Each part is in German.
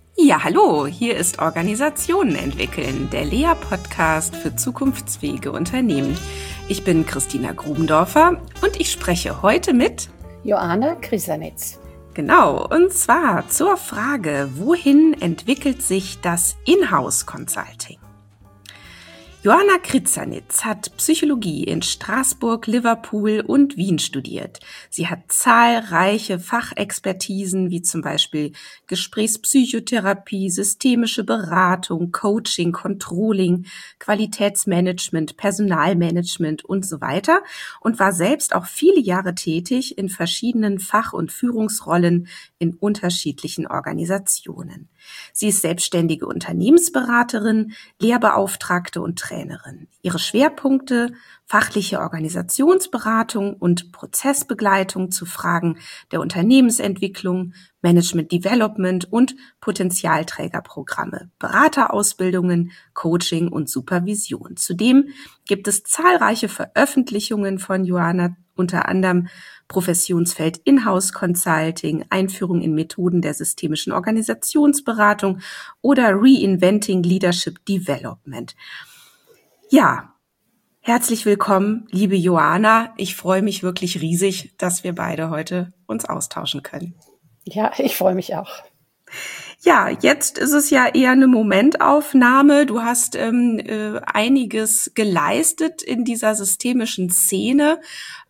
Ja, hallo, hier ist Organisationen entwickeln, der Lea-Podcast für zukunftsfähige Unternehmen. Ich bin Christina Grubendorfer und ich spreche heute mit Joanna Krisanitz. Genau, und zwar zur Frage, wohin entwickelt sich das Inhouse-Consulting? Joanna Krisanitz hat Psychologie in Straßburg, Liverpool und Wien studiert. Sie hat zahlreiche Fachexpertisen wie zum Beispiel Gesprächspsychotherapie, systemische Beratung, Coaching, Controlling, Qualitätsmanagement, Personalmanagement und so weiter und war selbst auch viele Jahre tätig in verschiedenen Fach- und Führungsrollen in unterschiedlichen Organisationen. Sie ist selbstständige Unternehmensberaterin, Lehrbeauftragte und Trainerin. Ihre Schwerpunkte: fachliche Organisationsberatung und Prozessbegleitung zu Fragen der Unternehmensentwicklung, Management Development und Potenzialträgerprogramme, Beraterausbildungen, Coaching und Supervision. Zudem gibt es zahlreiche Veröffentlichungen von Joanna, unter anderem Professionsfeld Inhouse Consulting, Einführung in Methoden der systemischen Organisationsberatung oder Reinventing Leadership Development. Ja, herzlich willkommen, liebe Joanna. Ich freue mich wirklich riesig, dass wir beide heute uns austauschen können. Ja, ich freue mich auch. Ja, jetzt ist es ja eher eine Momentaufnahme. Du hast einiges geleistet in dieser systemischen Szene.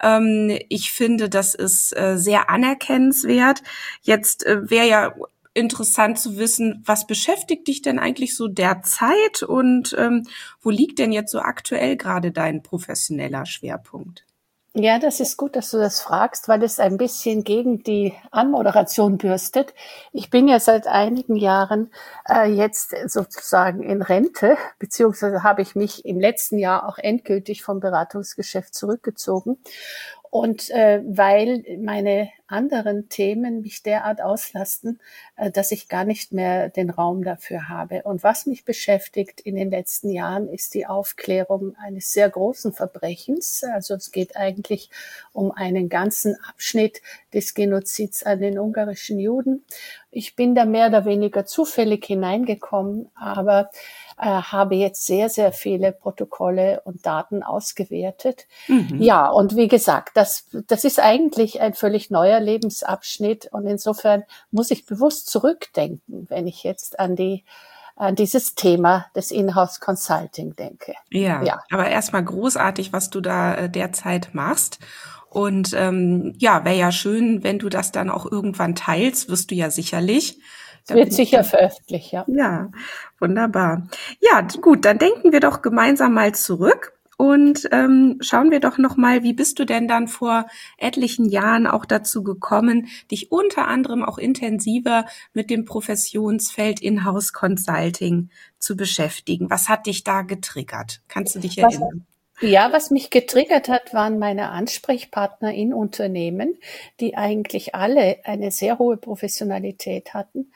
Ich finde, das ist sehr anerkennenswert. Jetzt wäre ja interessant zu wissen, was beschäftigt dich denn eigentlich so derzeit und wo liegt denn jetzt so aktuell gerade dein professioneller Schwerpunkt? Ja, das ist gut, dass du das fragst, weil es ein bisschen gegen die Anmoderation bürstet. Ich bin ja seit einigen Jahren jetzt sozusagen in Rente, beziehungsweise habe ich mich im letzten Jahr auch endgültig vom Beratungsgeschäft zurückgezogen. Und weil meine anderen Themen mich derart auslasten, dass ich gar nicht mehr den Raum dafür habe. Und was mich beschäftigt in den letzten Jahren, ist die Aufklärung eines sehr großen Verbrechens. Also es geht eigentlich um einen ganzen Abschnitt des Genozids an den ungarischen Juden. Ich bin da mehr oder weniger zufällig hineingekommen, aber habe jetzt sehr, sehr viele Protokolle und Daten ausgewertet. Mhm. Ja, und wie gesagt, das ist eigentlich ein völlig neuer Lebensabschnitt und insofern muss ich bewusst zurückdenken, wenn ich jetzt an dieses Thema des Inhouse Consulting denke. Ja, aber erstmal großartig, was du da derzeit machst. Und ja, wäre ja schön, wenn du das dann auch irgendwann teilst, wirst du ja sicherlich. Es wird sicher veröffentlicht, ja. Ja, wunderbar. Ja, gut, dann denken wir doch gemeinsam mal zurück und schauen wir doch noch mal, wie bist du denn dann vor etlichen Jahren auch dazu gekommen, dich unter anderem auch intensiver mit dem Professionsfeld Inhouse Consulting zu beschäftigen? Was hat dich da getriggert? Kannst du dich erinnern? Ja, was mich getriggert hat, waren meine Ansprechpartner in Unternehmen, die eigentlich alle eine sehr hohe Professionalität hatten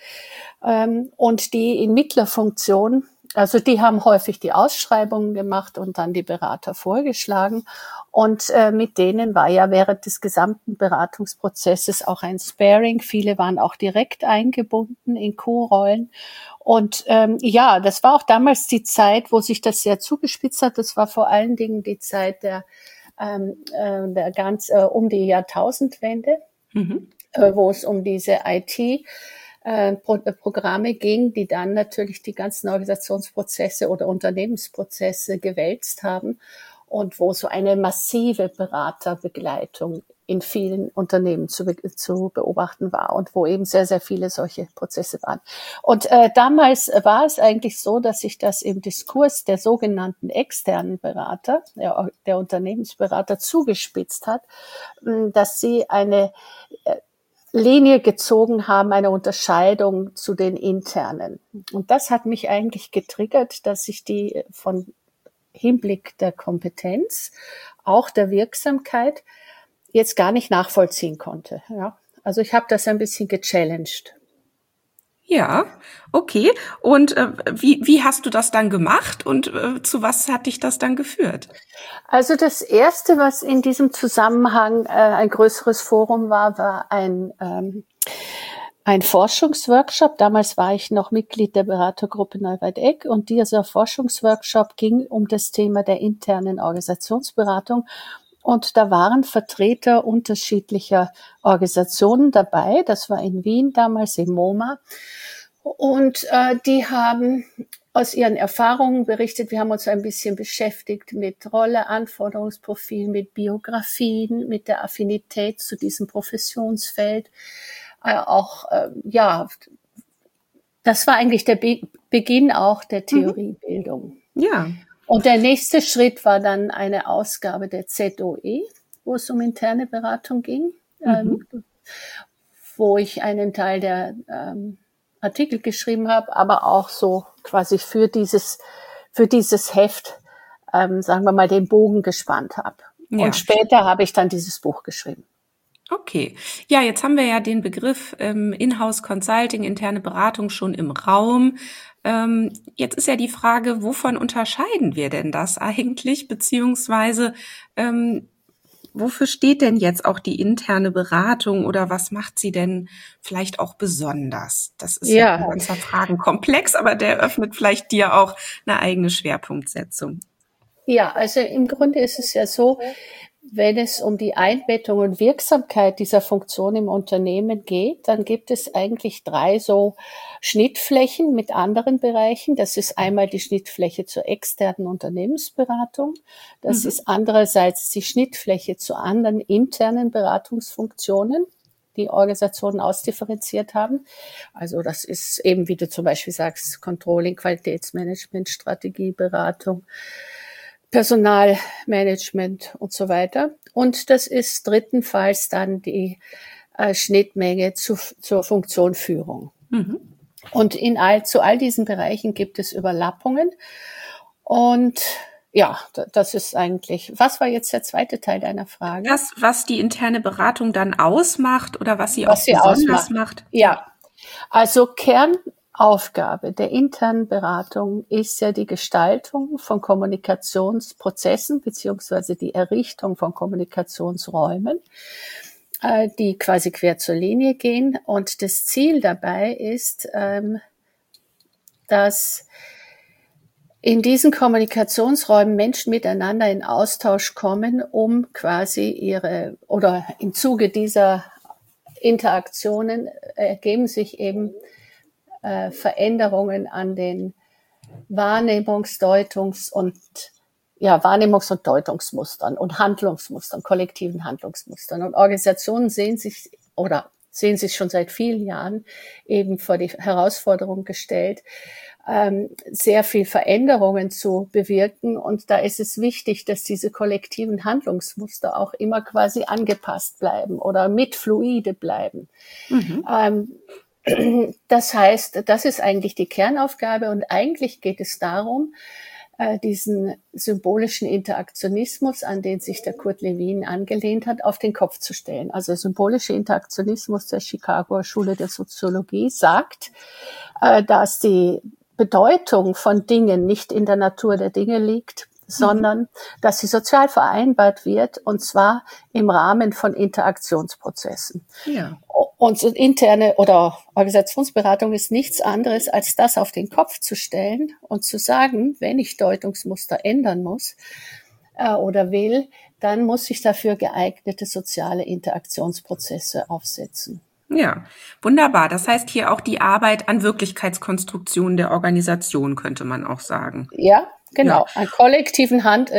und die in Mittlerfunktion, also die haben häufig die Ausschreibungen gemacht und dann die Berater vorgeschlagen. Und mit denen war ja während des gesamten Beratungsprozesses auch ein Sparing. Viele waren auch direkt eingebunden in Co-Rollen. Und ja, das war auch damals die Zeit, wo sich das sehr zugespitzt hat. Das war vor allen Dingen die Zeit der um die Jahrtausendwende, wo es um diese IT Programme ging, die dann natürlich die ganzen Organisationsprozesse oder Unternehmensprozesse gewälzt haben und wo so eine massive Beraterbegleitung in vielen Unternehmen zu beobachten war und wo eben sehr, sehr viele solche Prozesse waren. Und damals war es eigentlich so, dass sich das im Diskurs der sogenannten externen Berater, der Unternehmensberater, zugespitzt hat, dass sie eine Linie gezogen haben, eine Unterscheidung zu den internen. Und das hat mich eigentlich getriggert, dass ich die von Hinblick der Kompetenz, auch der Wirksamkeit, jetzt gar nicht nachvollziehen konnte. Ja. Also ich habe das ein bisschen gechallenged. Ja, okay. Und wie hast du das dann gemacht und zu was hat dich das dann geführt? Also das Erste, was in diesem Zusammenhang ein größeres Forum war, war ein ein Forschungsworkshop. Damals war ich noch Mitglied der Beratergruppe Neuwald-Eck und dieser Forschungsworkshop ging um das Thema der internen Organisationsberatung. Und da waren Vertreter unterschiedlicher Organisationen dabei. Das war in Wien damals im MoMA. Und die haben aus ihren Erfahrungen berichtet. Wir haben uns ein bisschen beschäftigt mit Rolle, Anforderungsprofil, mit Biografien, mit der Affinität zu diesem Professionsfeld. Das war eigentlich der Beginn auch der Theoriebildung. Ja. Und der nächste Schritt war dann eine Ausgabe der ZOE, wo es um interne Beratung ging, wo ich einen Teil der Artikel geschrieben habe, aber auch so quasi für dieses Heft, sagen wir mal, den Bogen gespannt habe. Ja. Und später habe ich dann dieses Buch geschrieben. Okay. Ja, jetzt haben wir ja den Begriff Inhouse Consulting, interne Beratung schon im Raum. Jetzt ist ja die Frage, wovon unterscheiden wir denn das eigentlich, beziehungsweise wofür steht denn jetzt auch die interne Beratung oder was macht sie denn vielleicht auch besonders? Das ist ja ein ganzer Fragenkomplex, aber der öffnet vielleicht dir auch eine eigene Schwerpunktsetzung. Ja, also im Grunde ist es ja so, wenn es um die Einbettung und Wirksamkeit dieser Funktion im Unternehmen geht, dann gibt es eigentlich 3 so Schnittflächen mit anderen Bereichen. Das ist einmal die Schnittfläche zur externen Unternehmensberatung. Das ist andererseits die Schnittfläche zu anderen internen Beratungsfunktionen, die Organisationen ausdifferenziert haben. Also das ist eben, wie du zum Beispiel sagst, Controlling, Qualitätsmanagement, Strategieberatung, Personalmanagement und so weiter. Und das ist drittenfalls dann die Schnittmenge zur Funktion Führung. Und zu all diesen Bereichen gibt es Überlappungen. Und ja, das ist eigentlich, was war jetzt der zweite Teil deiner Frage? Das, was die interne Beratung dann ausmacht oder was sie auch besonders macht? Ja, also Kernaufgabe der internen Beratung ist ja die Gestaltung von Kommunikationsprozessen beziehungsweise die Errichtung von Kommunikationsräumen, die quasi quer zur Linie gehen. Und das Ziel dabei ist, dass in diesen Kommunikationsräumen Menschen miteinander in Austausch kommen, um quasi im Zuge dieser Interaktionen ergeben sich eben Veränderungen an den Wahrnehmungs- und Deutungsmustern und Handlungsmustern, kollektiven Handlungsmustern. Und Organisationen sehen sich schon seit vielen Jahren eben vor die Herausforderung gestellt, sehr viel Veränderungen zu bewirken. Und da ist es wichtig, dass diese kollektiven Handlungsmuster auch immer quasi angepasst bleiben oder mit fluide bleiben. Das heißt, das ist eigentlich die Kernaufgabe und eigentlich geht es darum, diesen symbolischen Interaktionismus, an den sich der Kurt Lewin angelehnt hat, auf den Kopf zu stellen. Also symbolischer Interaktionismus der Chicagoer Schule der Soziologie sagt, dass die Bedeutung von Dingen nicht in der Natur der Dinge liegt, sondern dass sie sozial vereinbart wird, und zwar im Rahmen von Interaktionsprozessen. Ja. Und interne oder Organisationsberatung ist nichts anderes, als das auf den Kopf zu stellen und zu sagen, wenn ich Deutungsmuster ändern muss oder will, dann muss ich dafür geeignete soziale Interaktionsprozesse aufsetzen. Ja, wunderbar. Das heißt hier auch die Arbeit an Wirklichkeitskonstruktion der Organisation, könnte man auch sagen. Ja, genau. An kollektiven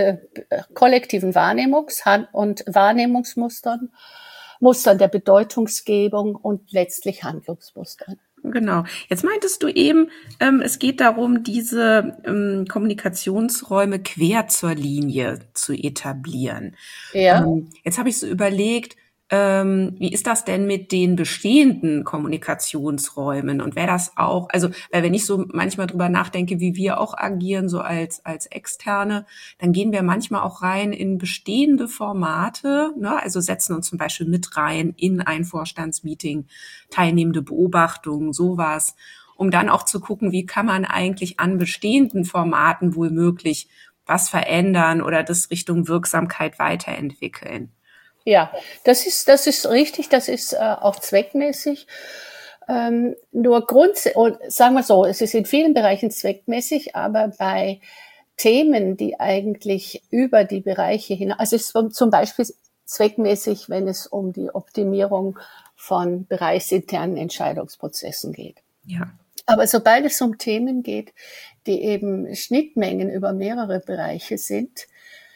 Wahrnehmungsmustern, Mustern der Bedeutungsgebung und letztlich Handlungsmustern. Genau. Jetzt meintest du eben, es geht darum, diese Kommunikationsräume quer zur Linie zu etablieren. Ja. Jetzt habe ich so überlegt, wie ist das denn mit den bestehenden Kommunikationsräumen und wäre das auch, also weil wenn ich so manchmal drüber nachdenke, wie wir auch agieren, so als Externe, dann gehen wir manchmal auch rein in bestehende Formate, ne? Also setzen uns zum Beispiel mit rein in ein Vorstandsmeeting, teilnehmende Beobachtungen, sowas, um dann auch zu gucken, wie kann man eigentlich an bestehenden Formaten wohl möglich was verändern oder das Richtung Wirksamkeit weiterentwickeln. Ja, das ist richtig, das ist auch zweckmäßig. Nur sagen wir so, es ist in vielen Bereichen zweckmäßig, aber bei Themen, die eigentlich über die Bereiche hinaus, also es ist zum Beispiel zweckmäßig, wenn es um die Optimierung von bereichsinternen Entscheidungsprozessen geht. Ja. Aber sobald es um Themen geht, die eben Schnittmengen über mehrere Bereiche sind,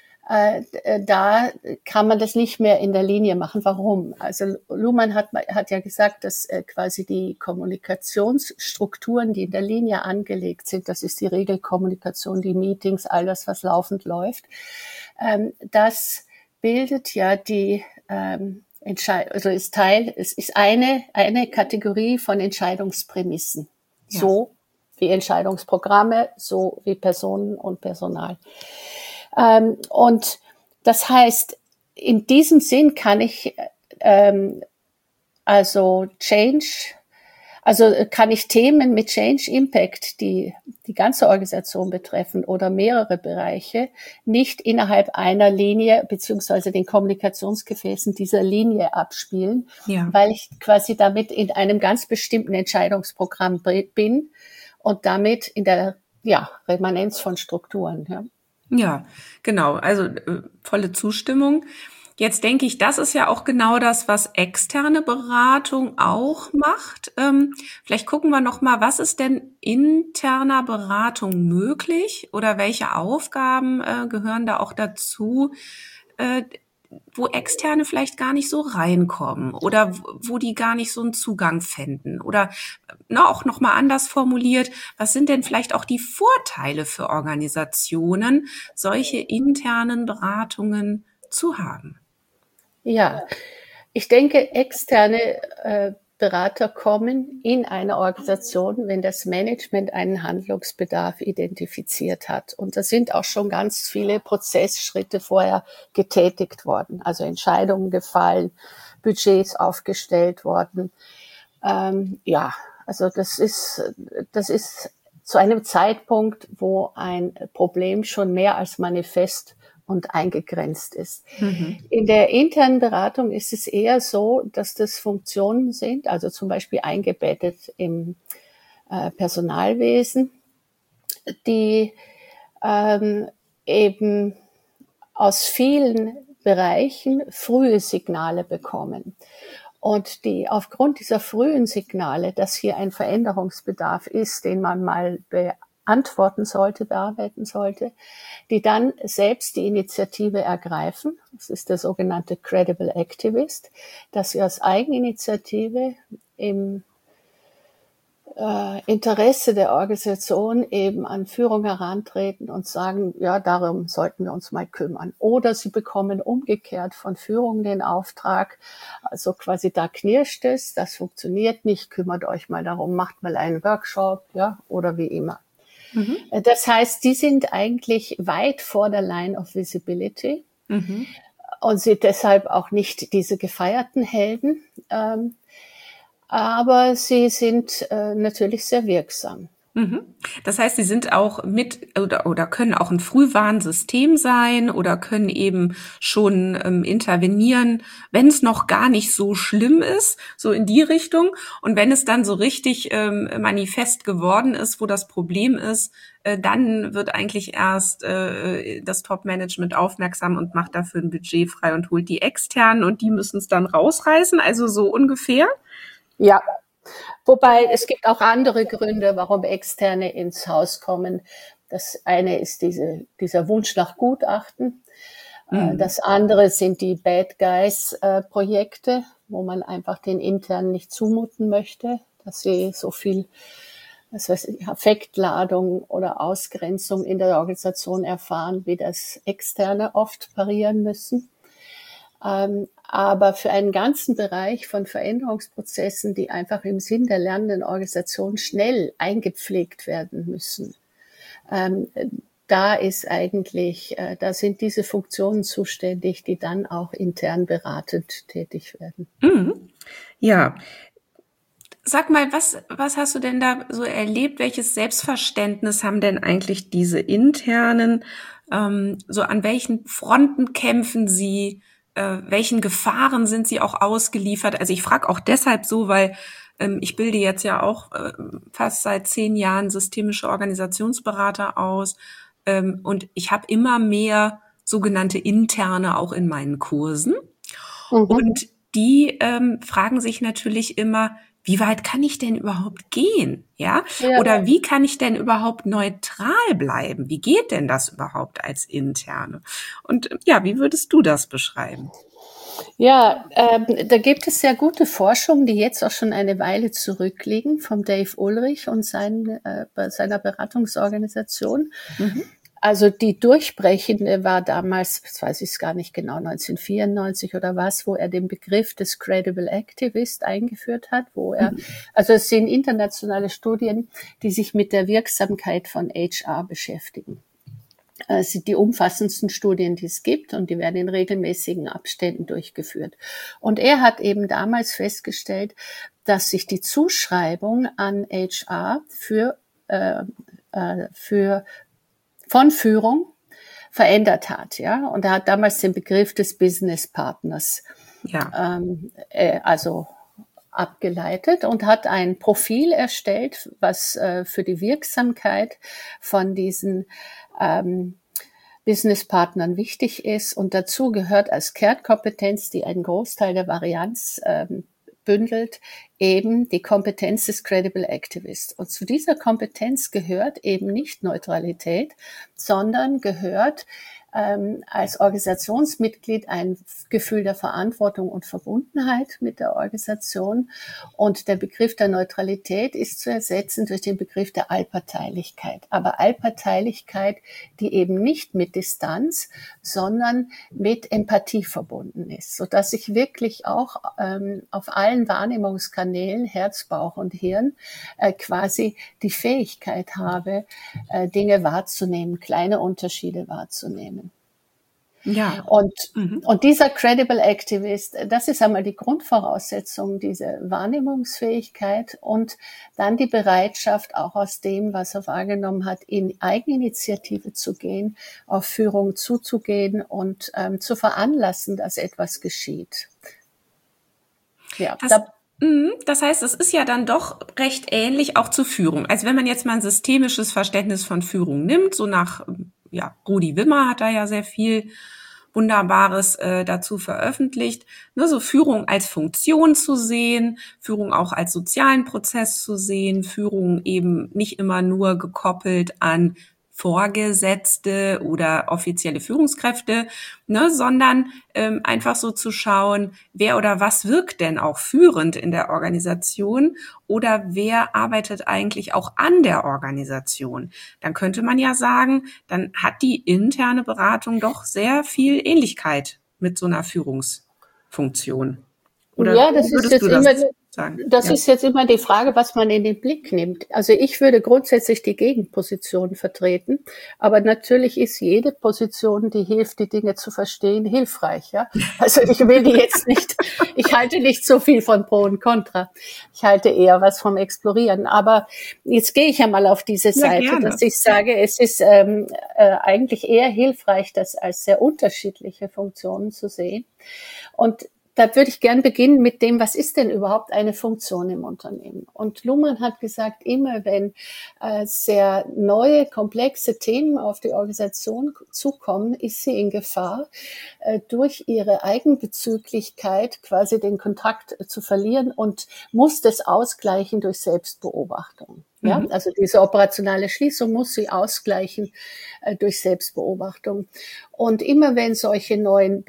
da kann man das nicht mehr in der Linie machen. Warum? Also Luhmann hat ja gesagt, dass quasi die Kommunikationsstrukturen, die in der Linie angelegt sind, das ist die Regelkommunikation, die Meetings, all das, was laufend läuft, das bildet ja die also ist Teil, es ist eine Kategorie von Entscheidungsprämissen. Ja. So wie Entscheidungsprogramme, so wie Personen und Personal. Und das heißt, in diesem Sinn kann ich kann ich Themen mit Change Impact, die die ganze Organisation betreffen oder mehrere Bereiche, nicht innerhalb einer Linie beziehungsweise den Kommunikationsgefäßen dieser Linie abspielen, weil ich quasi damit in einem ganz bestimmten Entscheidungsprogramm bin und damit in der Remanenz von Strukturen. Ja. Ja, genau. Also volle Zustimmung. Jetzt denke ich, das ist ja auch genau das, was externe Beratung auch macht. Vielleicht gucken wir noch mal, was ist denn interner Beratung möglich oder welche Aufgaben gehören da auch dazu, wo Externe vielleicht gar nicht so reinkommen oder wo die gar nicht so einen Zugang fänden oder auch noch mal anders formuliert, was sind denn vielleicht auch die Vorteile für Organisationen, solche internen Beratungen zu haben? Ja, ich denke, externe Berater kommen in eine Organisation, wenn das Management einen Handlungsbedarf identifiziert hat. Und da sind auch schon ganz viele Prozessschritte vorher getätigt worden, also Entscheidungen gefallen, Budgets aufgestellt worden. Also das ist zu einem Zeitpunkt, wo ein Problem schon mehr als manifest und eingegrenzt ist. Mhm. In der internen Beratung ist es eher so, dass das Funktionen sind, also zum Beispiel eingebettet im Personalwesen, die eben aus vielen Bereichen frühe Signale bekommen. Und die aufgrund dieser frühen Signale, dass hier ein Veränderungsbedarf ist, den man mal bearbeiten sollte, die dann selbst die Initiative ergreifen. Das ist der sogenannte Credible Activist, dass sie aus Eigeninitiative im Interesse der Organisation eben an Führung herantreten und sagen, ja, darum sollten wir uns mal kümmern. Oder sie bekommen umgekehrt von Führung den Auftrag, also quasi da knirscht es, das funktioniert nicht, kümmert euch mal darum, macht mal einen Workshop, ja, oder wie immer. Mhm. Das heißt, die sind eigentlich weit vor der Line of Visibility und sind deshalb auch nicht diese gefeierten Helden, aber sie sind natürlich sehr wirksam. Das heißt, sie sind auch mit oder können auch ein Frühwarnsystem sein oder können eben schon intervenieren, wenn es noch gar nicht so schlimm ist, so in die Richtung. Und wenn es dann so richtig manifest geworden ist, wo das Problem ist, dann wird eigentlich erst das Top-Management aufmerksam und macht dafür ein Budget frei und holt die Externen und die müssen es dann rausreißen, also so ungefähr. Ja, wobei es gibt auch andere Gründe, warum Externe ins Haus kommen. Das eine ist dieser Wunsch nach Gutachten. Das andere sind die Bad Guys-Projekte, wo man einfach den Internen nicht zumuten möchte, dass sie so viel Affektladung oder Ausgrenzung in der Organisation erfahren, wie das Externe oft parieren müssen. Aber für einen ganzen Bereich von Veränderungsprozessen, die einfach im Sinn der lernenden Organisation schnell eingepflegt werden müssen, da sind diese Funktionen zuständig, die dann auch intern beratend tätig werden. Ja. Sag mal, was hast du denn da so erlebt? Welches Selbstverständnis haben denn eigentlich diese internen? So an welchen Fronten kämpfen sie? Welchen Gefahren sind sie auch ausgeliefert? Also ich frage auch deshalb so, weil Ich bilde jetzt ja auch fast seit 10 Jahren systemische Organisationsberater aus. Und ich habe immer mehr sogenannte Interne auch in meinen Kursen. Und die fragen sich natürlich immer, wie weit kann ich denn überhaupt gehen? Ja? Oder wie kann ich denn überhaupt neutral bleiben? Wie geht denn das überhaupt als Interne? Und ja, wie würdest du das beschreiben? Ja, da gibt es sehr gute Forschung, die jetzt auch schon eine Weile zurückliegen, vom Dave Ulrich und seiner Beratungsorganisation. Also die durchbrechende war damals, jetzt weiß ich es gar nicht genau, 1994 oder was, wo er den Begriff des Credible Activist eingeführt hat, also es sind internationale Studien, die sich mit der Wirksamkeit von HR beschäftigen. Es sind die umfassendsten Studien, die es gibt, und die werden in regelmäßigen Abständen durchgeführt. Und er hat eben damals festgestellt, dass sich die Zuschreibung an HR von Führung verändert hat, ja. Und er hat damals den Begriff des Business Partners also abgeleitet und hat ein Profil erstellt, was für die Wirksamkeit von diesen Businesspartnern wichtig ist. Und dazu gehört als Kernkompetenz, die einen Großteil der Varianz bündelt, eben die Kompetenz des Credible Activist. Und zu dieser Kompetenz gehört eben nicht Neutralität, sondern gehört als Organisationsmitglied ein Gefühl der Verantwortung und Verbundenheit mit der Organisation. Und der Begriff der Neutralität ist zu ersetzen durch den Begriff der Allparteilichkeit. Aber Allparteilichkeit, die eben nicht mit Distanz, sondern mit Empathie verbunden ist, sodass ich wirklich auch auf allen Wahrnehmungskanälen, Herz, Bauch und Hirn, quasi die Fähigkeit habe, Dinge wahrzunehmen, kleine Unterschiede wahrzunehmen. Ja. Und dieser Credible Activist, das ist einmal die Grundvoraussetzung, diese Wahrnehmungsfähigkeit und dann die Bereitschaft, auch aus dem, was er wahrgenommen hat, in Eigeninitiative zu gehen, auf Führung zuzugehen und zu veranlassen, dass etwas geschieht. Ja, das heißt, es ist ja dann doch recht ähnlich auch zur Führung. Also wenn man jetzt mal ein systemisches Verständnis von Führung nimmt, so nach Rudi Wimmer hat da ja sehr viel Wunderbares dazu veröffentlicht, ne, so Führung als Funktion zu sehen, Führung auch als sozialen Prozess zu sehen, Führung eben nicht immer nur gekoppelt an Vorgesetzte oder offizielle Führungskräfte, ne, sondern einfach so zu schauen, wer oder was wirkt denn auch führend in der Organisation oder wer arbeitet eigentlich auch an der Organisation. Dann könnte man ja sagen, dann hat die interne Beratung doch sehr viel Ähnlichkeit mit so einer Führungsfunktion. Oder ja, das ist jetzt immer sagen? ist jetzt immer die Frage, was man in den Blick nimmt. Also ich würde grundsätzlich die Gegenposition vertreten, aber natürlich ist jede Position, die hilft, die Dinge zu verstehen, hilfreich. Ja, also ich will die jetzt nicht. Ich halte nicht so viel von Pro und Contra. Ich halte eher was vom Explorieren. Aber jetzt gehe ich ja mal auf diese Seite, dass ich sage, es ist eigentlich eher hilfreich, das als sehr unterschiedliche Funktionen zu sehen. Und da würde ich gern beginnen mit dem, was ist denn überhaupt eine Funktion im Unternehmen? Und Luhmann hat gesagt, immer wenn sehr neue, komplexe Themen auf die Organisation zukommen, ist sie in Gefahr, durch ihre Eigenbezüglichkeit quasi den Kontakt zu verlieren und muss das ausgleichen durch Selbstbeobachtung. Ja, also diese operationale Schließung muss sie ausgleichen durch Selbstbeobachtung. Und immer wenn solche neuen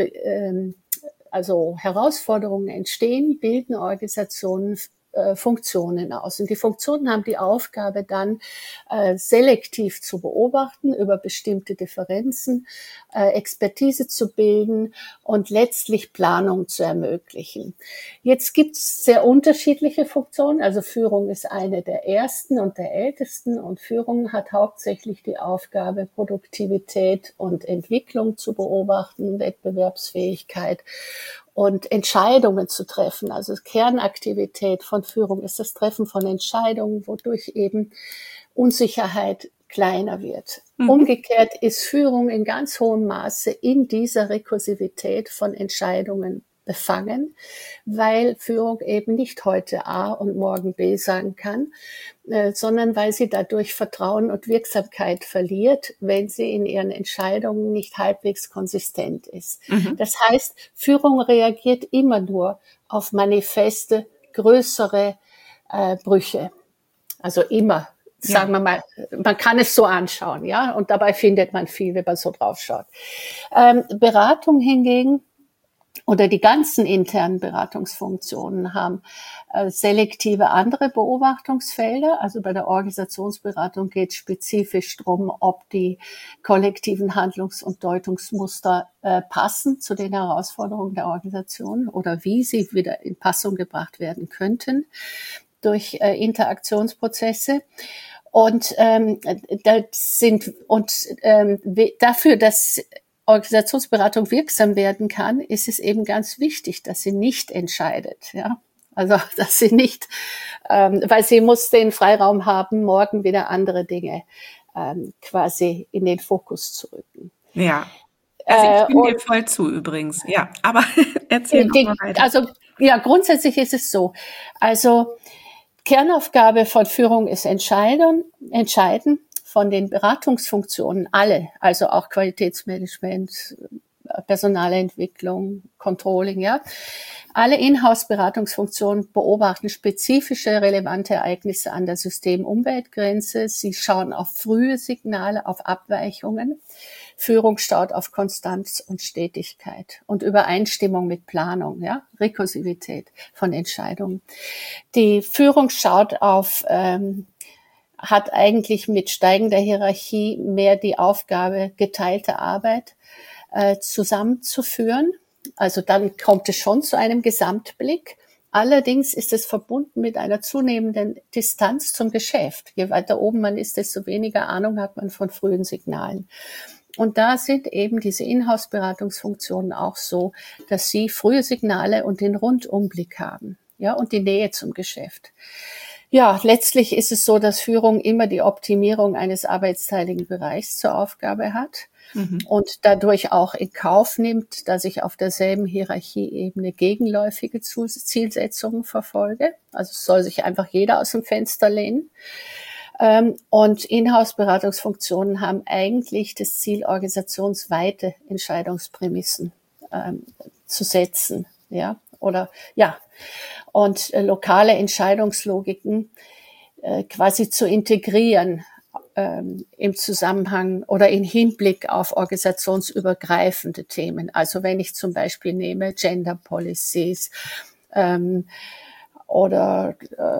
Herausforderungen entstehen, bilden Organisationen Funktionen aus. Und die Funktionen haben die Aufgabe dann selektiv zu beobachten, über bestimmte Differenzen Expertise zu bilden und letztlich Planung zu ermöglichen. Jetzt gibt es sehr unterschiedliche Funktionen. Also Führung ist eine der ersten und der ältesten und Führung hat hauptsächlich die Aufgabe, Produktivität und Entwicklung zu beobachten, Wettbewerbsfähigkeit und Entscheidungen zu treffen. Also Kernaktivität von Führung ist das Treffen von Entscheidungen, wodurch eben Unsicherheit kleiner wird. Umgekehrt ist Führung in ganz hohem Maße in dieser Rekursivität von Entscheidungen befangen, weil Führung eben nicht heute A und morgen B sein kann, sondern weil sie dadurch Vertrauen und Wirksamkeit verliert, wenn sie in ihren Entscheidungen nicht halbwegs konsistent ist. Das heißt, Führung reagiert immer nur auf manifeste, größere Brüche. Also immer, sagen wir mal, man kann es so anschauen, ja, und dabei findet man viel, wenn man so drauf schaut. Beratung hingegen oder die ganzen internen Beratungsfunktionen haben selektive andere Beobachtungsfelder. Also bei der Organisationsberatung geht es spezifisch darum, ob die kollektiven Handlungs- und Deutungsmuster passen zu den Herausforderungen der Organisation oder wie sie wieder in Passung gebracht werden könnten durch Interaktionsprozesse. Und dafür, dass Organisationsberatung wirksam werden kann, ist es eben ganz wichtig, dass sie nicht entscheidet, ja. Also, dass sie nicht, weil sie muss den Freiraum haben, morgen wieder andere Dinge quasi in den Fokus zu rücken. Ja. Also ich stimme dir voll zu übrigens. Ja, aber erzähl noch mal weiter. Also ja, grundsätzlich ist es so. Also Kernaufgabe von Führung ist entscheiden von den Beratungsfunktionen alle, also auch Qualitätsmanagement, Personalentwicklung, Controlling, ja. Alle Inhouse-Beratungsfunktionen beobachten spezifische, relevante Ereignisse an der System-Umweltgrenze. Sie schauen auf frühe Signale, auf Abweichungen. Führung schaut auf Konstanz und Stetigkeit und Übereinstimmung mit Planung, ja, Rekursivität von Entscheidungen. Die Führung schaut auf, hat eigentlich mit steigender Hierarchie mehr die Aufgabe, geteilte Arbeit zusammenzuführen. Also dann kommt es schon zu einem Gesamtblick. Allerdings ist es verbunden mit einer zunehmenden Distanz zum Geschäft. Je weiter oben man ist, desto weniger Ahnung hat man von frühen Signalen. Und da sind eben diese Inhouse-Beratungsfunktionen auch so, dass sie frühe Signale und den Rundumblick haben, ja, und die Nähe zum Geschäft. Ja, letztlich ist es so, dass Führung immer die Optimierung eines arbeitsteiligen Bereichs zur Aufgabe hat und dadurch auch in Kauf nimmt, dass ich auf derselben Hierarchieebene gegenläufige Zielsetzungen verfolge. Also es soll sich einfach jeder aus dem Fenster lehnen. Und Inhouse-Beratungsfunktionen haben eigentlich das Ziel, organisationsweite Entscheidungsprämissen zu setzen, ja, oder ja, und lokale Entscheidungslogiken quasi zu integrieren im Zusammenhang oder in Hinblick auf organisationsübergreifende Themen. Also wenn ich zum Beispiel nehme Gender Policies oder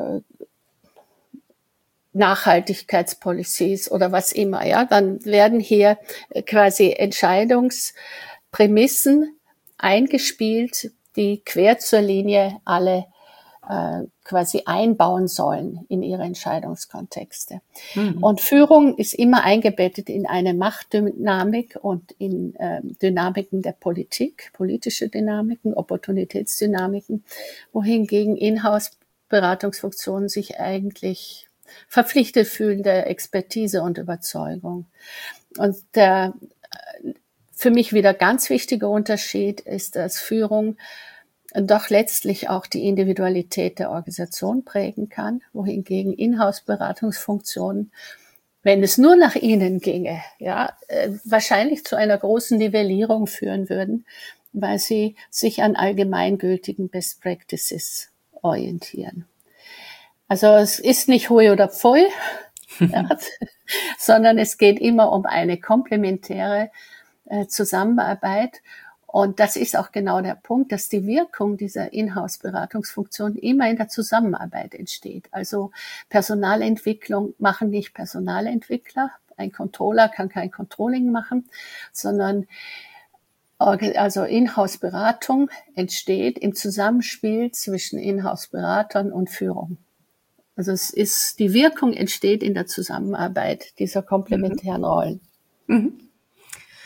Nachhaltigkeitspolicies oder was immer, ja, dann werden hier quasi Entscheidungsprämissen eingespielt, die quer zur Linie alle quasi einbauen sollen in ihre Entscheidungskontexte. Und Führung ist immer eingebettet in eine Machtdynamik und in Dynamiken der Politik, politische Dynamiken, Opportunitätsdynamiken, wohingegen Inhouse-Beratungsfunktionen sich eigentlich verpflichtet fühlen der Expertise und Überzeugung. Und der für mich wieder ganz wichtige Unterschied ist, dass Führung doch letztlich auch die Individualität der Organisation prägen kann, wohingegen Inhouse-Beratungsfunktionen, wenn es nur nach ihnen ginge, ja, wahrscheinlich zu einer großen Nivellierung führen würden, weil sie sich an allgemeingültigen Best Practices orientieren. Also es ist nicht Hui oder Pfui, ja, sondern es geht immer um eine komplementäre Zusammenarbeit. Und das ist auch genau der Punkt, dass die Wirkung dieser Inhouse-Beratungsfunktion immer in der Zusammenarbeit entsteht. Also Personalentwicklung machen nicht Personalentwickler. Ein Controller kann kein Controlling machen, sondern also Inhouse-Beratung entsteht im Zusammenspiel zwischen Inhouse-Beratern und Führung. Also die Wirkung entsteht in der Zusammenarbeit dieser komplementären Rollen.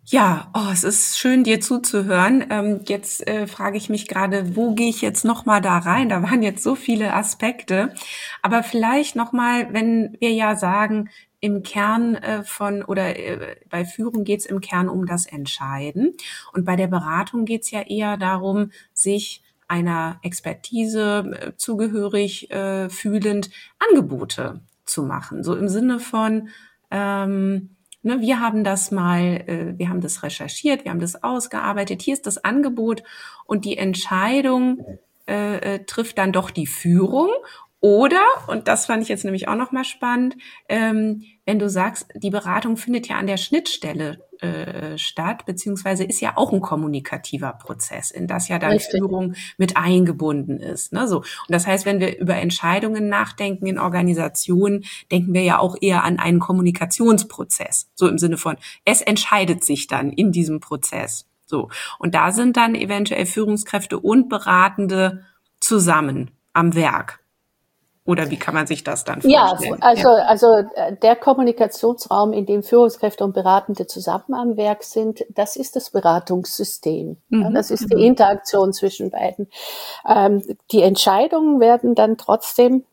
Ja, es ist schön, dir zuzuhören. Jetzt frage ich mich gerade, wo gehe ich jetzt noch mal da rein? Da waren jetzt so viele Aspekte. Aber vielleicht noch mal, wenn wir ja sagen, im Kern bei Führung geht es im Kern um das Entscheiden. Und bei der Beratung geht es ja eher darum, sich einer Expertise zugehörig fühlend Angebote zu machen. So im Sinne von wir haben wir haben das recherchiert, wir haben das ausgearbeitet. Hier ist das Angebot und die Entscheidung trifft dann doch die Führung. Oder, und das fand ich jetzt nämlich auch nochmal spannend, wenn du sagst, die Beratung findet ja an der Schnittstelle statt, beziehungsweise ist ja auch ein kommunikativer Prozess, in das ja dann Richtig. Führung mit eingebunden ist. Ne? So. Und das heißt, wenn wir über Entscheidungen nachdenken in Organisationen, denken wir ja auch eher an einen Kommunikationsprozess. So im Sinne von, es entscheidet sich dann in diesem Prozess. So. Und da sind dann eventuell Führungskräfte und Beratende zusammen am Werk. Oder wie kann man sich das dann vorstellen? Also der Kommunikationsraum, in dem Führungskräfte und Beratende zusammen am Werk sind, das ist das Beratungssystem. Das ist die Interaktion zwischen beiden. Die Entscheidungen werden dann trotzdem,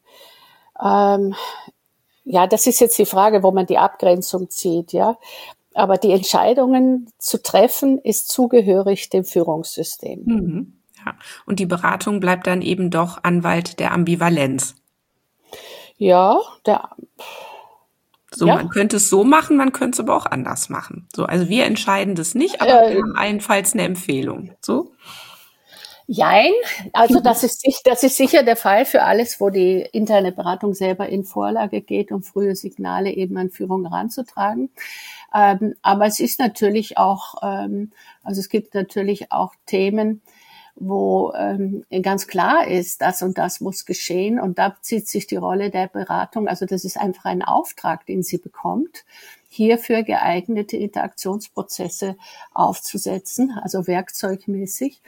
das ist jetzt die Frage, wo man die Abgrenzung zieht, ja. Aber die Entscheidungen zu treffen, ist zugehörig dem Führungssystem. Ja. Und die Beratung bleibt dann eben doch Anwalt der Ambivalenz. Ja, man könnte es so machen, man könnte es aber auch anders machen. So, also wir entscheiden das nicht, aber wir haben allenfalls eine Empfehlung. So? Jein, also das ist sicher der Fall für alles, wo die interne Beratung selber in Vorlage geht, um frühe Signale eben an Führung heranzutragen. Aber es ist natürlich auch, es gibt natürlich auch Themen, wo ganz klar ist, das und das muss geschehen. Und da zieht sich die Rolle der Beratung. Also das ist einfach ein Auftrag, den sie bekommt, hierfür geeignete Interaktionsprozesse aufzusetzen, also werkzeugmäßig,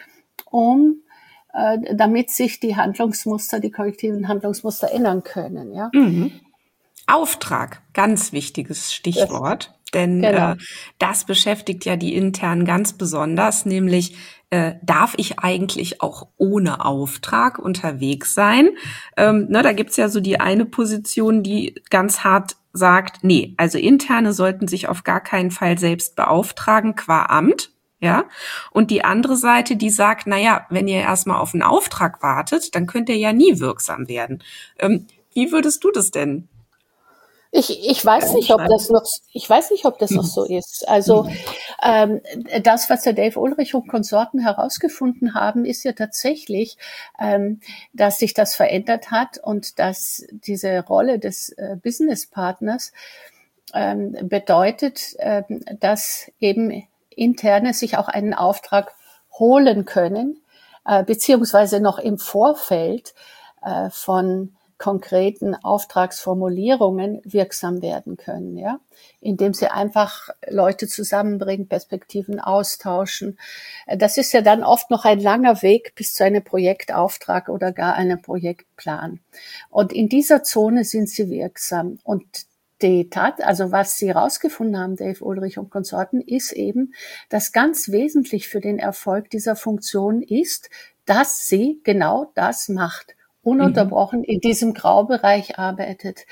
damit sich die korrektiven Handlungsmuster ändern können. Ja? Auftrag, ganz wichtiges Stichwort. Denn das beschäftigt ja die Internen ganz besonders, nämlich darf ich eigentlich auch ohne Auftrag unterwegs sein? Da gibt's ja so die eine Position, die ganz hart sagt, nee, also Interne sollten sich auf gar keinen Fall selbst beauftragen qua Amt. Ja, und die andere Seite, die sagt, wenn ihr erstmal auf einen Auftrag wartet, dann könnt ihr ja nie wirksam werden. Wie würdest du das denn? Ich weiß nicht, ob das noch so ist. Also das, was der Dave Ulrich und Konsorten herausgefunden haben, ist ja tatsächlich, dass sich das verändert hat und dass diese Rolle des Businesspartners bedeutet, dass eben Interne sich auch einen Auftrag holen können, beziehungsweise noch im Vorfeld von konkreten Auftragsformulierungen wirksam werden können, ja, indem sie einfach Leute zusammenbringen, Perspektiven austauschen. Das ist ja dann oft noch ein langer Weg bis zu einem Projektauftrag oder gar einem Projektplan. Und in dieser Zone sind sie wirksam. Und was sie herausgefunden haben, Dave Ulrich und Konsorten, ist eben, dass ganz wesentlich für den Erfolg dieser Funktion ist, dass sie genau das macht, ununterbrochen in diesem Graubereich arbeitet.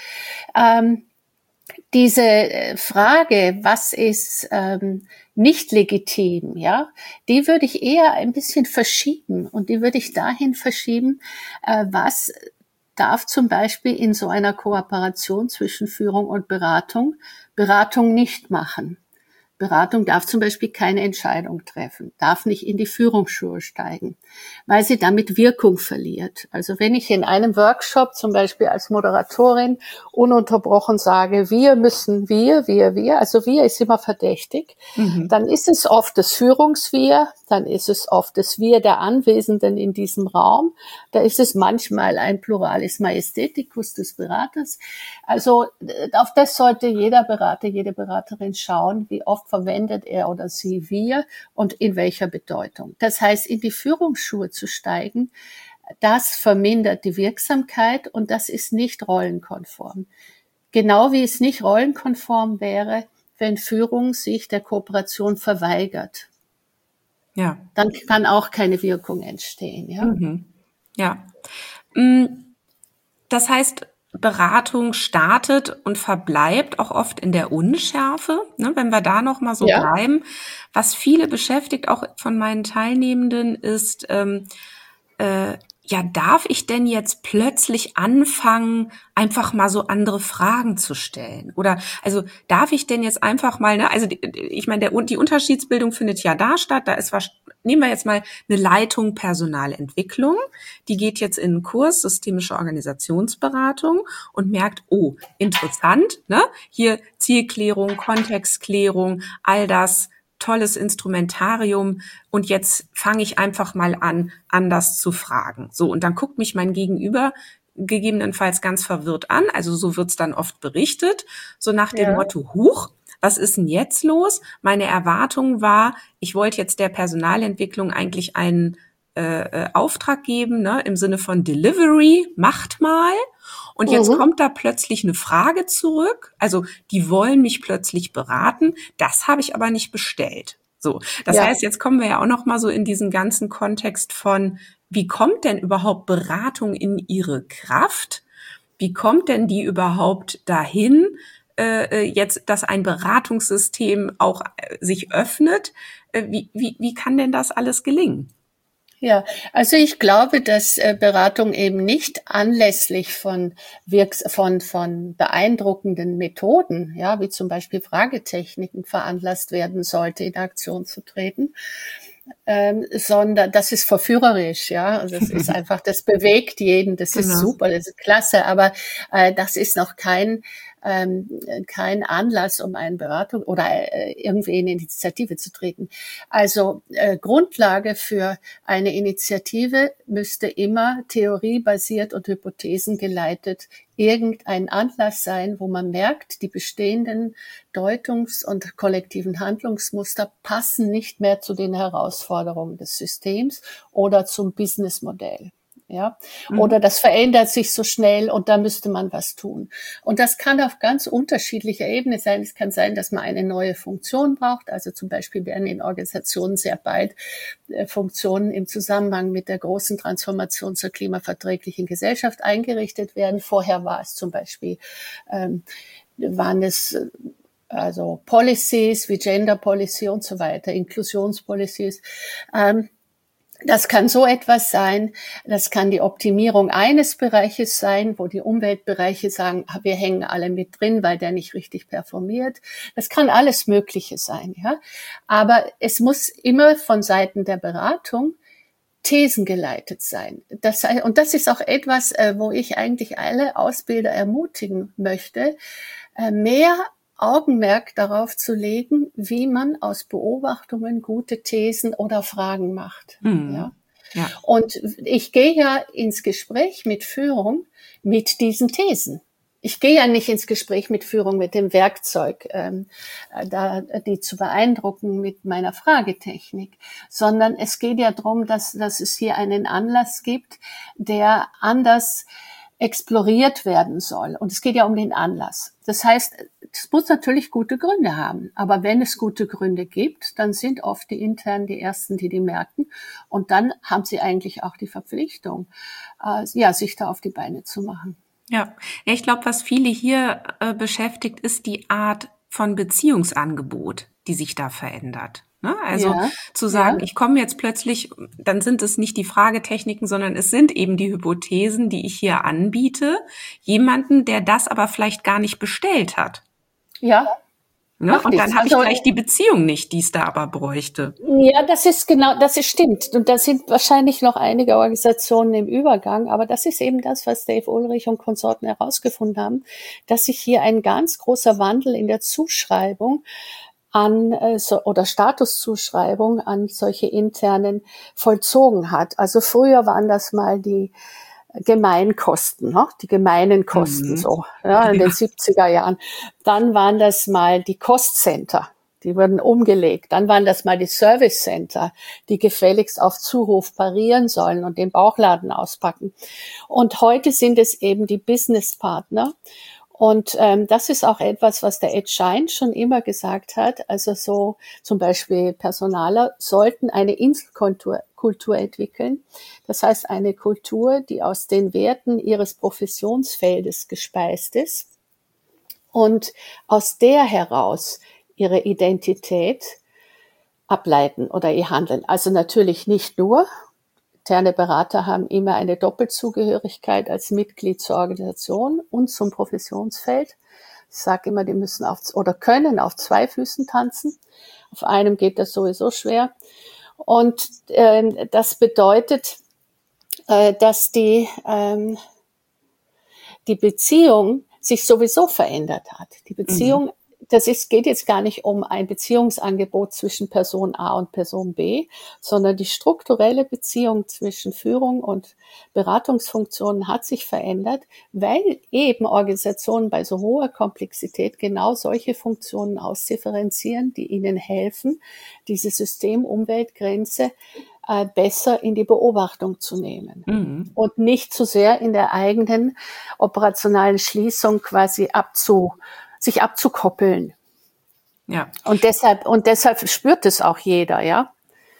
Diese Frage, was ist nicht legitim, ja, die würde ich eher ein bisschen verschieben und die würde ich dahin verschieben, was darf zum Beispiel in so einer Kooperation zwischen Führung und Beratung nicht machen. Beratung darf zum Beispiel keine Entscheidung treffen, darf nicht in die Führungsschuhe steigen, weil sie damit Wirkung verliert. Also wenn ich in einem Workshop zum Beispiel als Moderatorin ununterbrochen sage, wir müssen, also wir ist immer verdächtig, dann ist es oft das Führungswir, dann ist es oft das Wir der Anwesenden in diesem Raum, da ist es manchmal ein Pluralis Majestäticus des Beraters. Also auf das sollte jeder Berater, jede Beraterin schauen, wie oft verwendet er oder sie wir und in welcher Bedeutung. Das heißt, in die Führungsschuhe zu steigen, das vermindert die Wirksamkeit und das ist nicht rollenkonform. Genau wie es nicht rollenkonform wäre, wenn Führung sich der Kooperation verweigert. Ja. Dann kann auch keine Wirkung entstehen, ja. Ja. Das heißt, Beratung startet und verbleibt auch oft in der Unschärfe, ne, wenn wir da noch mal so bleiben. Was viele beschäftigt, auch von meinen Teilnehmenden, ist, darf ich denn jetzt plötzlich anfangen, einfach mal so andere Fragen zu stellen? Oder also darf ich denn jetzt einfach mal, ne, also ich meine, die Unterschiedsbildung findet ja da statt. Da ist was, nehmen wir jetzt mal eine Leitung Personalentwicklung, die geht jetzt in einen Kurs systemische Organisationsberatung und merkt, oh, interessant, ne? Hier Zielklärung, Kontextklärung, all das, tolles Instrumentarium, und jetzt fange ich einfach mal an, anders zu fragen. So, und dann guckt mich mein Gegenüber gegebenenfalls ganz verwirrt an, also so wird's dann oft berichtet, so nach dem Motto, huch, was ist denn jetzt los? Meine Erwartung war, ich wollte jetzt der Personalentwicklung eigentlich einen Auftrag geben, ne, im Sinne von Delivery, macht mal. Und jetzt kommt da plötzlich eine Frage zurück. Also die wollen mich plötzlich beraten. Das habe ich aber nicht bestellt. So, das heißt, jetzt kommen wir ja auch noch mal so in diesen ganzen Kontext von, wie kommt denn überhaupt Beratung in ihre Kraft? Wie kommt denn die überhaupt dahin, jetzt, dass ein Beratungssystem auch sich öffnet? Wie kann denn das alles gelingen? Ja, also ich glaube, dass Beratung eben nicht anlässlich von beeindruckenden Methoden, ja, wie zum Beispiel Fragetechniken, veranlasst werden sollte, in Aktion zu treten, sondern das ist verführerisch, ja. Also das ist einfach, das bewegt jeden, das ist super, das ist klasse, aber das ist noch kein Anlass, um eine Beratung oder irgendwie in Initiative zu treten. Also Grundlage für eine Initiative müsste immer theoriebasiert und hypothesengeleitet irgendein Anlass sein, wo man merkt, die bestehenden Deutungs- und kollektiven Handlungsmuster passen nicht mehr zu den Herausforderungen des Systems oder zum Businessmodell. Ja, oder das verändert sich so schnell und da müsste man was tun. Und das kann auf ganz unterschiedlicher Ebene sein. Es kann sein, dass man eine neue Funktion braucht. Also zum Beispiel werden in Organisationen sehr bald Funktionen im Zusammenhang mit der großen Transformation zur klimaverträglichen Gesellschaft eingerichtet werden. Vorher war es zum Beispiel, waren es also Policies wie Gender Policy und so weiter, Inklusionspolicies. Das kann so etwas sein, das kann die Optimierung eines Bereiches sein, wo die Umweltbereiche sagen, wir hängen alle mit drin, weil der nicht richtig performiert. Das kann alles Mögliche sein, ja. Aber es muss immer von Seiten der Beratung thesengeleitet sein. Und das ist auch etwas, wo ich eigentlich alle Ausbilder ermutigen möchte, mehr Augenmerk darauf zu legen, wie man aus Beobachtungen gute Thesen oder Fragen macht. Ja. Und ich gehe ja ins Gespräch mit Führung mit diesen Thesen. Ich gehe ja nicht ins Gespräch mit Führung mit dem Werkzeug, die zu beeindrucken mit meiner Fragetechnik, sondern es geht ja darum, dass es hier einen Anlass gibt, der anders exploriert werden soll. Und es geht ja um den Anlass. Das heißt, es muss natürlich gute Gründe haben. Aber wenn es gute Gründe gibt, dann sind oft die Internen die Ersten, die merken. Und dann haben sie eigentlich auch die Verpflichtung, sich da auf die Beine zu machen. Ja, ich glaube, was viele hier beschäftigt, ist die Art von Beziehungsangebot, die sich da verändert. Ne? Also zu sagen, ich komme jetzt plötzlich, dann sind es nicht die Fragetechniken, sondern es sind eben die Hypothesen, die ich hier anbiete, jemanden, der das aber vielleicht gar nicht bestellt hat. Ja. Ne? Und dann habe ich vielleicht die Beziehung nicht, die es da aber bräuchte. Ja, das stimmt. Und da sind wahrscheinlich noch einige Organisationen im Übergang, aber das ist eben das, was Dave Ulrich und Konsorten herausgefunden haben, dass sich hier ein ganz großer Wandel in der Zuschreibung oder Statuszuschreibung an solche internen vollzogen hat. Also früher waren das mal die Gemeinkosten, ne? Die gemeinen Kosten, in den 70er Jahren. Dann waren das mal die Cost-Center, die wurden umgelegt. Dann waren das mal die Service-Center, die gefälligst auf Zuruf parieren sollen und den Bauchladen auspacken. Und heute sind es eben die Business-Partner. Und das ist auch etwas, was der Ed Schein schon immer gesagt hat. Also so zum Beispiel Personaler sollten eine Inselkultur entwickeln. Das heißt eine Kultur, die aus den Werten ihres Professionsfeldes gespeist ist und aus der heraus ihre Identität ableiten oder ihr Handeln. Also natürlich nicht nur. Interne Berater haben immer eine Doppelzugehörigkeit als Mitglied zur Organisation und zum Professionsfeld. Ich sage immer, die müssen können auf 2 Füßen tanzen. Auf einem geht das sowieso schwer. Und das bedeutet, dass die Beziehung sich sowieso verändert hat. Die Beziehung, geht jetzt gar nicht um ein Beziehungsangebot zwischen Person A und Person B, sondern die strukturelle Beziehung zwischen Führung und Beratungsfunktionen hat sich verändert, weil eben Organisationen bei so hoher Komplexität genau solche Funktionen ausdifferenzieren, die ihnen helfen, diese System-Umwelt-Grenze besser in die Beobachtung zu nehmen und nicht zu sehr in der eigenen operationalen Schließung quasi sich abzukoppeln. Ja. Und deshalb spürt es auch jeder, ja.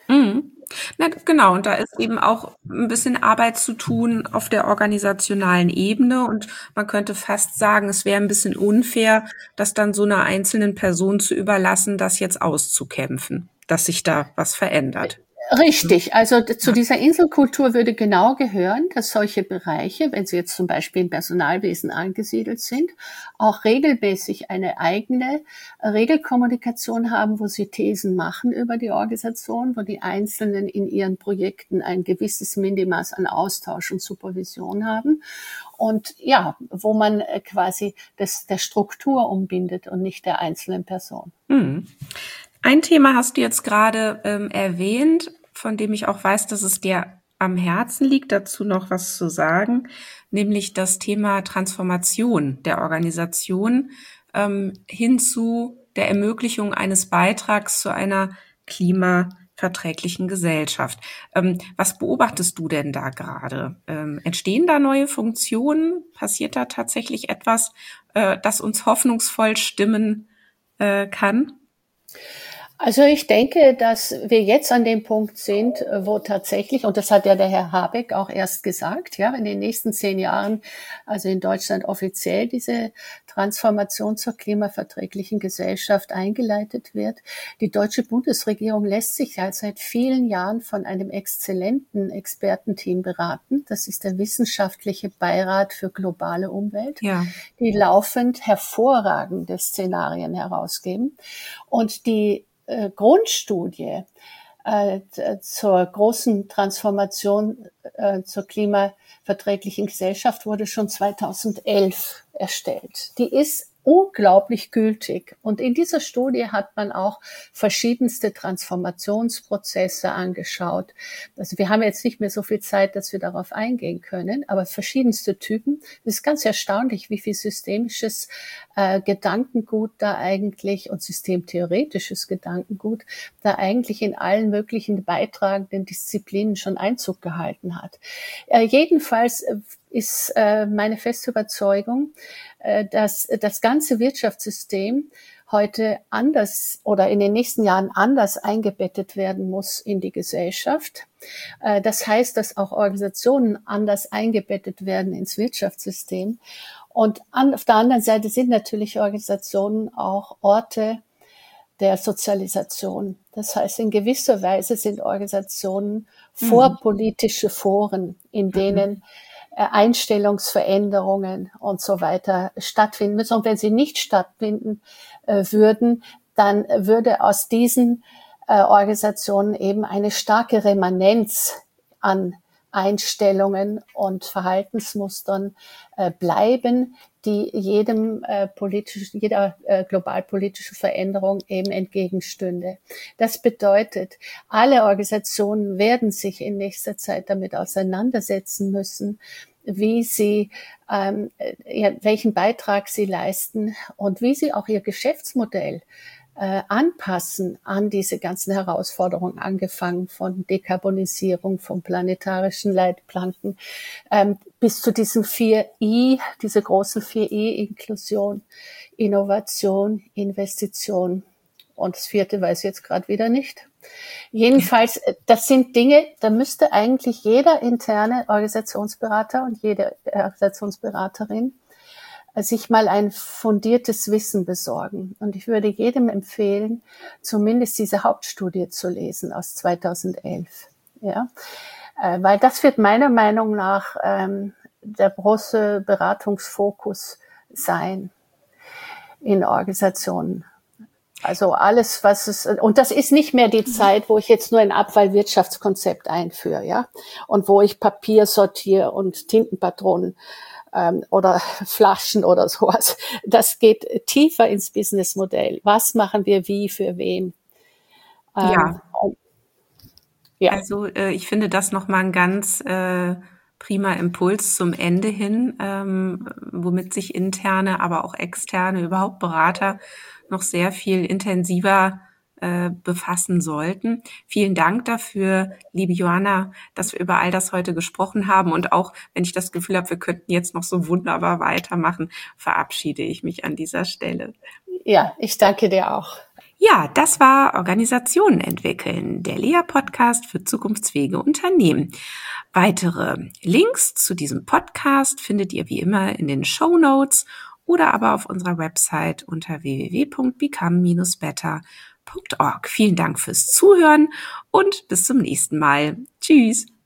Na, genau, und da ist eben auch ein bisschen Arbeit zu tun auf der organisationalen Ebene und man könnte fast sagen, es wäre ein bisschen unfair, das dann so einer einzelnen Person zu überlassen, das jetzt auszukämpfen, dass sich da was verändert. Richtig, also zu dieser Inselkultur würde genau gehören, dass solche Bereiche, wenn sie jetzt zum Beispiel im Personalwesen angesiedelt sind, auch regelmäßig eine eigene Regelkommunikation haben, wo sie Thesen machen über die Organisation, wo die Einzelnen in ihren Projekten ein gewisses Minimaß an Austausch und Supervision haben und ja, wo man quasi der Struktur umbindet und nicht der einzelnen Person. Ein Thema hast du jetzt gerade erwähnt, von dem ich auch weiß, dass es dir am Herzen liegt, dazu noch was zu sagen, nämlich das Thema Transformation der Organisation hin zu der Ermöglichung eines Beitrags zu einer klimaverträglichen Gesellschaft. Was beobachtest du denn da gerade? Entstehen da neue Funktionen? Passiert da tatsächlich etwas, das uns hoffnungsvoll stimmen kann? Also ich denke, dass wir jetzt an dem Punkt sind, wo tatsächlich, und das hat ja der Herr Habeck auch erst gesagt, ja, in den nächsten 10 Jahren, also in Deutschland offiziell diese Transformation zur klimaverträglichen Gesellschaft eingeleitet wird. Die deutsche Bundesregierung lässt sich ja seit vielen Jahren von einem exzellenten Expertenteam beraten. Das ist der Wissenschaftliche Beirat für globale Umwelt, die laufend hervorragende Szenarien herausgeben. Und die Grundstudie zur großen Transformation zur klimaverträglichen Gesellschaft wurde schon 2011 erstellt. Die ist unglaublich gültig. Und in dieser Studie hat man auch verschiedenste Transformationsprozesse angeschaut. Also wir haben jetzt nicht mehr so viel Zeit, dass wir darauf eingehen können, aber verschiedenste Typen. Es ist ganz erstaunlich, wie viel systemisches Gedankengut da eigentlich und systemtheoretisches Gedankengut da eigentlich in allen möglichen beitragenden Disziplinen schon Einzug gehalten hat. Jedenfalls ist meine feste Überzeugung, dass das ganze Wirtschaftssystem heute anders oder in den nächsten Jahren anders eingebettet werden muss in die Gesellschaft. Das heißt, dass auch Organisationen anders eingebettet werden ins Wirtschaftssystem. Und auf der anderen Seite sind natürlich Organisationen auch Orte der Sozialisation. Das heißt, in gewisser Weise sind Organisationen vorpolitische Foren, in denen Einstellungsveränderungen und so weiter stattfinden müssen. Und wenn sie nicht stattfinden würden, dann würde aus diesen Organisationen eben eine starke Remanenz an Einstellungen und Verhaltensmustern bleiben, die jeder globalpolitischen Veränderung eben entgegenstünde. Das bedeutet, alle Organisationen werden sich in nächster Zeit damit auseinandersetzen müssen, wie sie, welchen Beitrag sie leisten und wie sie auch ihr Geschäftsmodell anpassen an diese ganzen Herausforderungen, angefangen von Dekarbonisierung, vom planetarischen Leitplanken, bis zu diesen 4I, diese großen 4I, Inklusion, Innovation, Investition. Und das 4. weiß ich jetzt gerade wieder nicht. Jedenfalls, das sind Dinge, da müsste eigentlich jeder interne Organisationsberater und jede Organisationsberaterin sich mal ein fundiertes Wissen besorgen. Und ich würde jedem empfehlen, zumindest diese Hauptstudie zu lesen aus 2011. Ja, weil das wird meiner Meinung nach der große Beratungsfokus sein in Organisationen. Also alles, was es, und das ist nicht mehr die Zeit, wo ich jetzt nur ein Abfallwirtschaftskonzept einführe, ja, und wo ich Papier sortiere und Tintenpatronen oder Flaschen oder sowas. Das geht tiefer ins Businessmodell. Was machen wir wie, für wen? Ja. Also ich finde das nochmal ein ganz prima Impuls zum Ende hin, womit sich interne, aber auch externe, überhaupt Berater noch sehr viel intensiver befassen sollten. Vielen Dank dafür, liebe Joanna, dass wir über all das heute gesprochen haben. Und auch wenn ich das Gefühl habe, wir könnten jetzt noch so wunderbar weitermachen, verabschiede ich mich an dieser Stelle. Ja, ich danke dir auch. Ja, das war Organisationen entwickeln, der Lea-Podcast für zukunftsfähige Unternehmen. Weitere Links zu diesem Podcast findet ihr wie immer in den Shownotes oder aber auf unserer Website unter www.become-better.org. Vielen Dank fürs Zuhören und bis zum nächsten Mal. Tschüss!